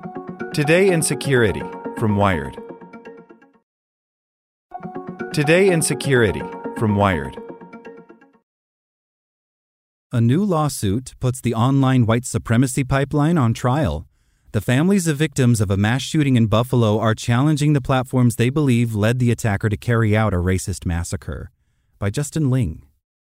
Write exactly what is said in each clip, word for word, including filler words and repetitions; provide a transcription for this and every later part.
Today in Security from Wired. Today in Security from Wired. A new lawsuit puts the online white supremacy pipeline on trial. The families of victims of a mass shooting in Buffalo are challenging the platforms they believe led the attacker to carry out a racist massacre. By Justin Ling.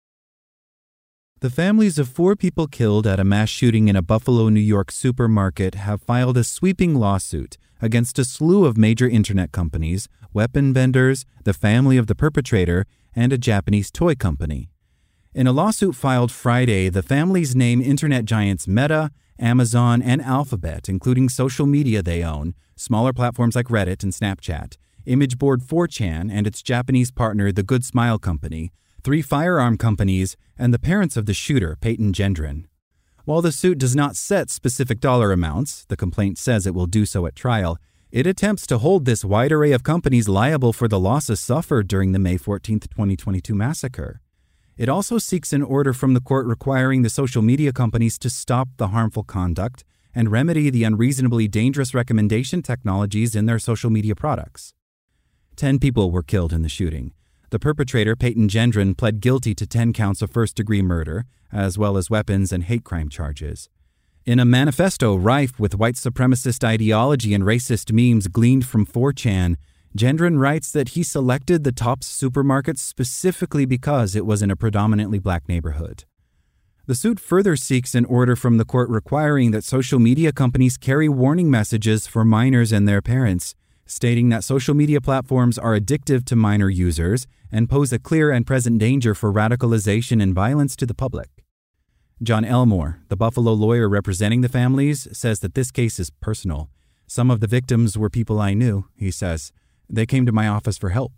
The families of four people killed at a mass shooting in a Buffalo, New York supermarket have filed a sweeping lawsuit against a slew of major internet companies, weapon vendors, the family of the perpetrator, and a Japanese toy company. In a lawsuit filed Friday, the families name internet giants Meta, Amazon, and Alphabet, including social media they own, smaller platforms like Reddit and Snapchat, image board four chan and its Japanese partner, the Good Smile Company, three firearm companies, and the parents of the shooter, Peyton Gendron. While the suit does not set specific dollar amounts, the complaint says it will do so at trial, it attempts to hold this wide array of companies liable for the losses suffered during the May fourteenth, twenty twenty-two massacre. It also seeks an order from the court requiring the social media companies to stop the harmful conduct and remedy the unreasonably dangerous recommendation technologies in their social media products. Ten people were killed in the shooting. The perpetrator, Peyton Gendron, pled guilty to ten counts of first-degree murder, as well as weapons and hate crime charges. In a manifesto rife with white supremacist ideology and racist memes gleaned from four chan, Gendron writes that he selected the Tops supermarket specifically because it was in a predominantly black neighborhood. The suit further seeks an order from the court requiring that social media companies carry warning messages for minors and their parents, stating that social media platforms are addictive to minor users and pose a clear and present danger for radicalization and violence to the public. John Elmore, the Buffalo lawyer representing the families, says that this case is personal. Some of the victims were people I knew, he says. They came to my office for help.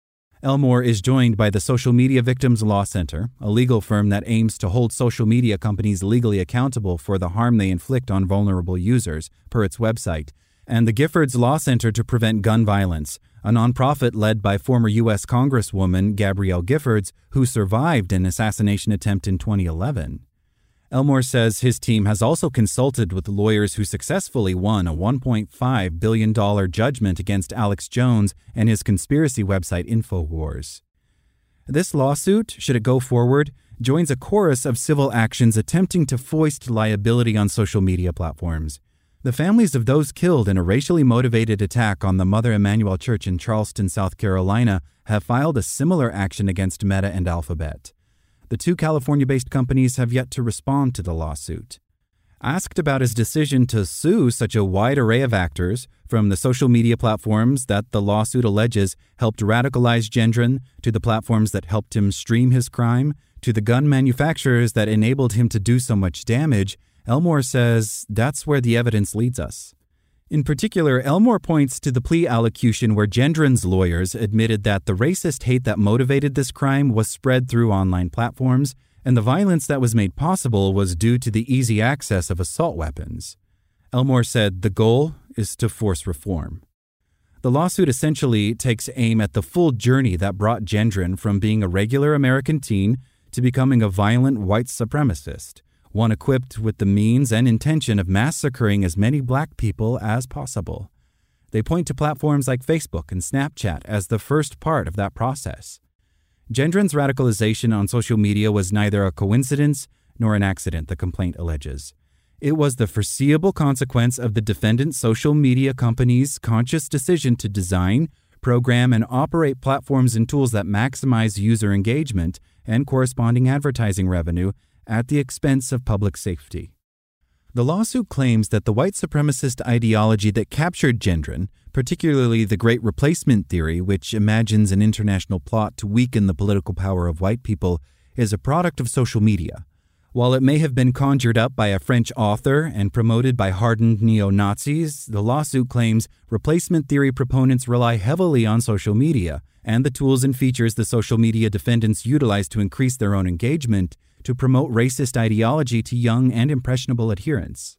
Elmore is joined by the Social Media Victims Law Center, a legal firm that aims to hold social media companies legally accountable for the harm they inflict on vulnerable users, per its website, and the Giffords Law Center to Prevent Gun Violence, a nonprofit led by former U S Congresswoman Gabrielle Giffords, who survived an assassination attempt in twenty eleven. Elmore says his team has also consulted with lawyers who successfully won a one point five billion dollars judgment against Alex Jones and his conspiracy website InfoWars. This lawsuit, should it go forward, joins a chorus of civil actions attempting to foist liability on social media platforms. The families of those killed in a racially motivated attack on the Mother Emanuel Church in Charleston, South Carolina, have filed a similar action against Meta and Alphabet. The two California-based companies have yet to respond to the lawsuit. Asked about his decision to sue such a wide array of actors, from the social media platforms that the lawsuit alleges helped radicalize Gendron, to the platforms that helped him stream his crime, to the gun manufacturers that enabled him to do so much damage, Elmore says that's where the evidence leads us. In particular, Elmore points to the plea allocution where Gendron's lawyers admitted that the racist hate that motivated this crime was spread through online platforms, and the violence that was made possible was due to the easy access of assault weapons. Elmore said the goal is to force reform. The lawsuit essentially takes aim at the full journey that brought Gendron from being a regular American teen to becoming a violent white supremacist, one equipped with the means and intention of massacring as many black people as possible. They point to platforms like Facebook and Snapchat as the first part of that process. Gendron's radicalization on social media was neither a coincidence nor an accident, the complaint alleges. It was the foreseeable consequence of the defendant's social media company's conscious decision to design, program, and operate platforms and tools that maximize user engagement and corresponding advertising revenue at the expense of public safety. The lawsuit claims that the white supremacist ideology that captured Gendron, particularly the Great Replacement theory, which imagines an international plot to weaken the political power of white people, is a product of social media. While it may have been conjured up by a French author and promoted by hardened neo-Nazis, the lawsuit claims replacement theory proponents rely heavily on social media and the tools and features the social media defendants utilize to increase their own engagement to promote racist ideology to young and impressionable adherents.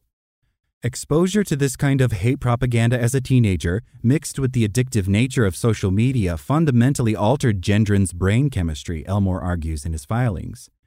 Exposure to this kind of hate propaganda as a teenager, mixed with the addictive nature of social media, fundamentally altered Gendron's brain chemistry, Elmore argues in his filings.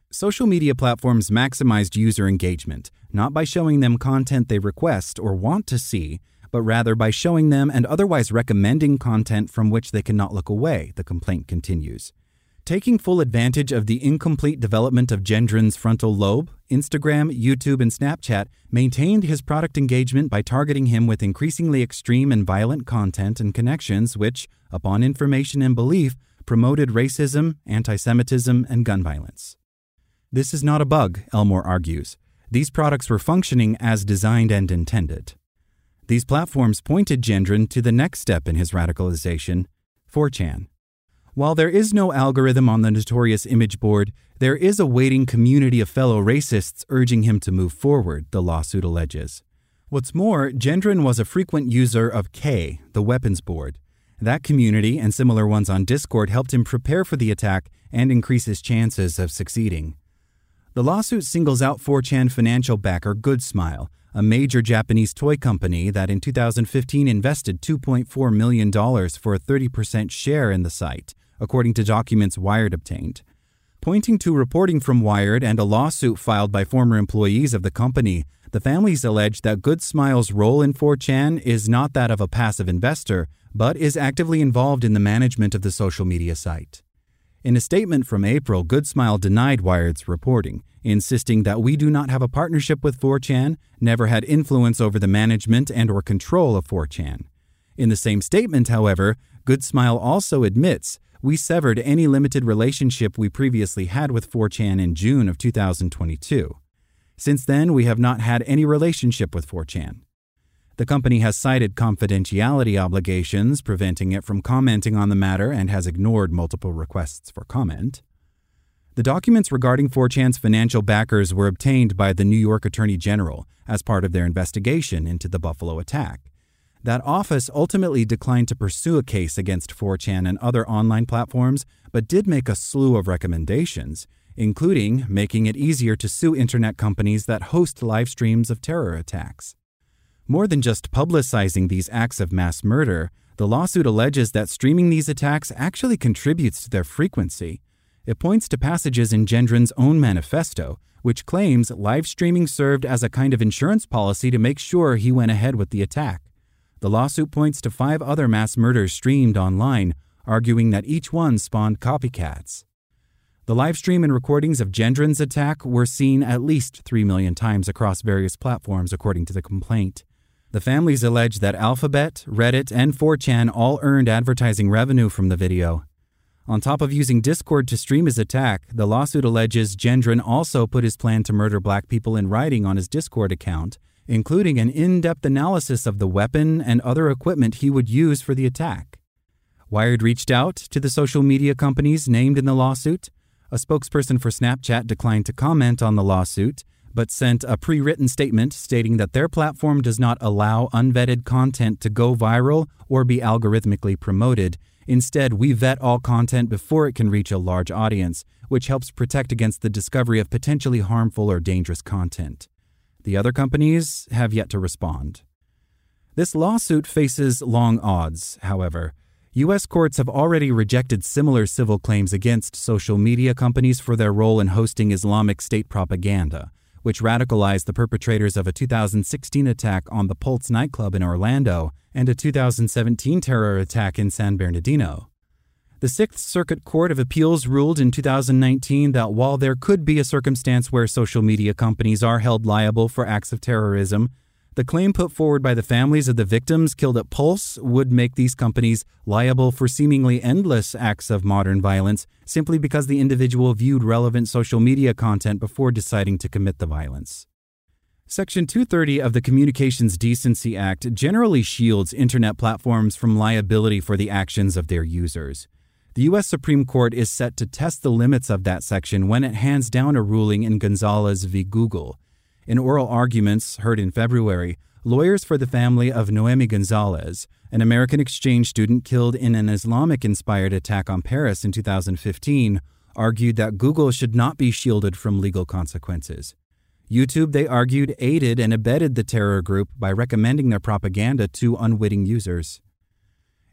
Social media platforms maximized user engagement, not by showing them content they request or want to see, but rather by showing them and otherwise recommending content from which they cannot look away, the complaint continues. Taking full advantage of the incomplete development of Gendron's frontal lobe, Instagram, YouTube, and Snapchat maintained his product engagement by targeting him with increasingly extreme and violent content and connections which, upon information and belief, promoted racism, anti-Semitism, and gun violence. This is not a bug, Elmore argues. These products were functioning as designed and intended. These platforms pointed Gendron to the next step in his radicalization, four chan. While there is no algorithm on the notorious image board, there is a waiting community of fellow racists urging him to move forward, the lawsuit alleges. What's more, Gendron was a frequent user of K, the weapons board. That community and similar ones on Discord helped him prepare for the attack and increase his chances of succeeding. The lawsuit singles out four chan financial backer GoodSmile, a major Japanese toy company that in two thousand fifteen invested two point four million dollars for a thirty percent share in the site, according to documents Wired obtained. Pointing to reporting from Wired and a lawsuit filed by former employees of the company, the families allege that GoodSmile's role in four chan is not that of a passive investor, but is actively involved in the management of the social media site. In a statement from April, GoodSmile denied Wired's reporting, insisting that we do not have a partnership with four chan, never had influence over the management and or control of four chan. In the same statement, however, GoodSmile also admits we severed any limited relationship we previously had with four chan in June of two thousand twenty-two. Since then, we have not had any relationship with four chan. The company has cited confidentiality obligations, preventing it from commenting on the matter, and has ignored multiple requests for comment. The documents regarding four chan's financial backers were obtained by the New York Attorney General as part of their investigation into the Buffalo attack. That office ultimately declined to pursue a case against four chan and other online platforms, but did make a slew of recommendations, including making it easier to sue internet companies that host live streams of terror attacks. More than just publicizing these acts of mass murder, the lawsuit alleges that streaming these attacks actually contributes to their frequency. It points to passages in Gendron's own manifesto, which claims live streaming served as a kind of insurance policy to make sure he went ahead with the attack. The lawsuit points to five other mass murders streamed online, arguing that each one spawned copycats. The live stream and recordings of Gendron's attack were seen at least three million times across various platforms, according to the complaint. The families allege that Alphabet, Reddit, and four chan all earned advertising revenue from the video. On top of using Discord to stream his attack, the lawsuit alleges Gendron also put his plan to murder black people in writing on his Discord account, including an in-depth analysis of the weapon and other equipment he would use for the attack. Wired reached out to the social media companies named in the lawsuit. A spokesperson for Snapchat declined to comment on the lawsuit, but sent a pre-written statement stating that their platform does not allow unvetted content to go viral or be algorithmically promoted. Instead, we vet all content before it can reach a large audience, which helps protect against the discovery of potentially harmful or dangerous content. The other companies have yet to respond. This lawsuit faces long odds, however. U S courts have already rejected similar civil claims against social media companies for their role in hosting Islamic State propaganda, which radicalized the perpetrators of a two thousand sixteen attack on the Pulse nightclub in Orlando and a two thousand seventeen terror attack in San Bernardino. The Sixth Circuit Court of Appeals ruled in two thousand nineteen that while there could be a circumstance where social media companies are held liable for acts of terrorism, the claim put forward by the families of the victims killed at Pulse would make these companies liable for seemingly endless acts of modern violence simply because the individual viewed relevant social media content before deciding to commit the violence. Section two thirty of the Communications Decency Act generally shields internet platforms from liability for the actions of their users. The U S Supreme Court is set to test the limits of that section when it hands down a ruling in Gonzalez v. Google. In oral arguments heard in February, lawyers for the family of Noemi Gonzalez, an American exchange student killed in an Islamic-inspired attack on Paris in two thousand fifteen, argued that Google should not be shielded from legal consequences. YouTube, they argued, aided and abetted the terror group by recommending their propaganda to unwitting users.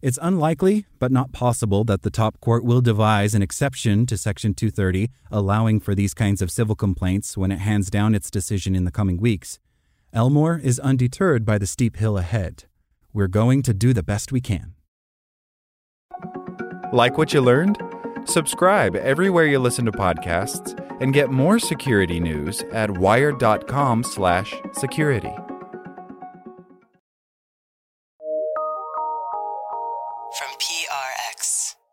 It's unlikely, but not possible, that the top court will devise an exception to Section two thirty, allowing for these kinds of civil complaints when it hands down its decision in the coming weeks. Elmore is undeterred by the steep hill ahead. We're going to do the best we can. Like what you learned? Subscribe everywhere you listen to podcasts and get more security news at wired.com slash security. From P R X.